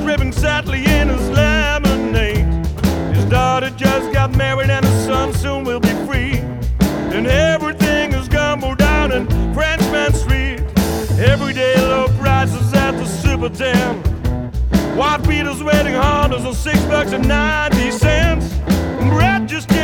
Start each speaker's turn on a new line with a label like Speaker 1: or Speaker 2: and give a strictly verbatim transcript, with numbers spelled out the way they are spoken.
Speaker 1: dripping sadly in his lemonade. His daughter just got married and his son soon will be free. And everything is gumbo down in Frenchman Street. Every day low prices at the Super ten. White Peter's wedding Hondas on six bucks and ninety cents. Bread just